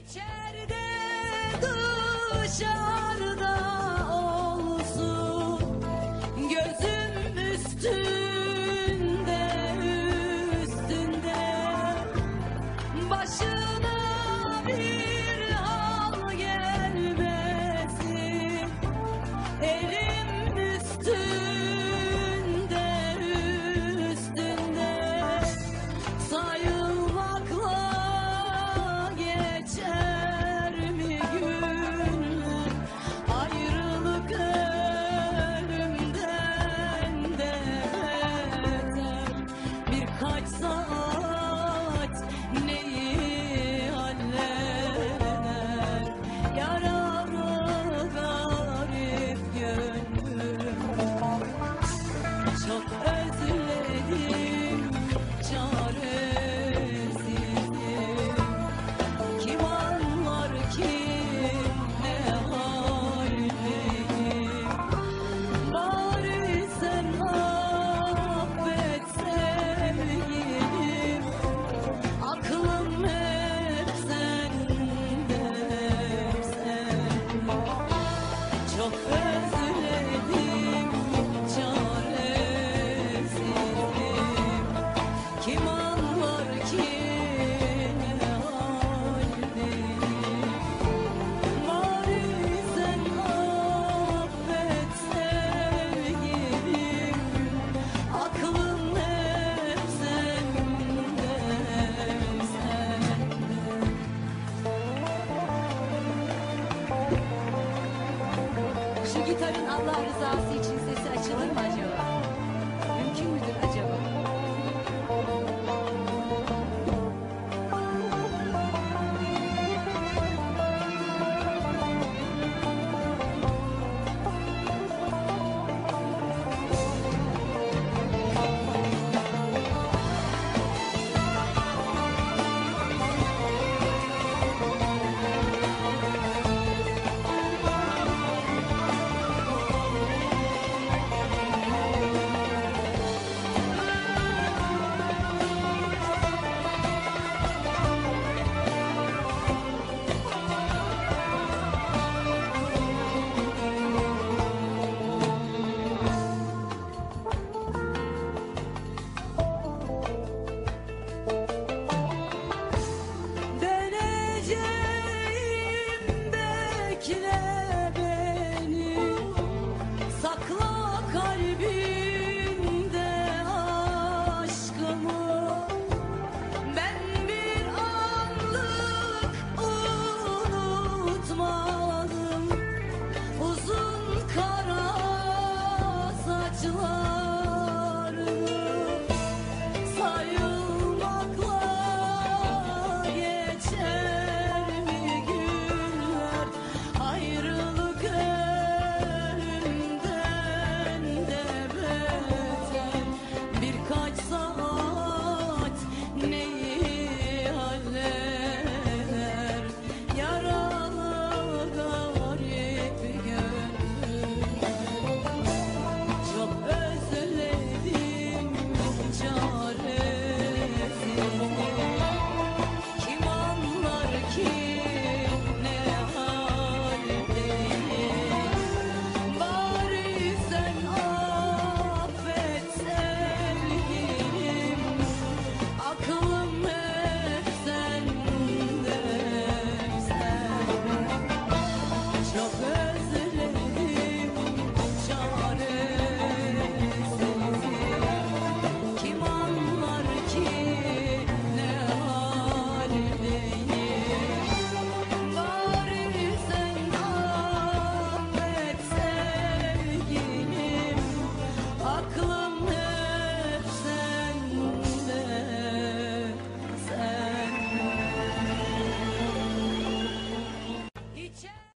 İçeride dışarıda olsun, gözüm üstünde üstünde, başına bir hal gelmesin, elim üstünde üstünde, sayılmakla geçer mi günler, ayrılık ölümden de beter. Birkaç saat neyi halleder, yaralı garip gönlüm. Çok özledim, çaresizim. Kim anlar ki ne haldeyim? Bari sen affet sevgilim, aklım hep sende, hep sende. Çok özledim, çaresizim. Kim anlar ki ne haldeyim? Bari sen affet sevgilim, aklım hep sende, hep sende. Şu gitarın Allah rızası için sesi açılır mı acaba?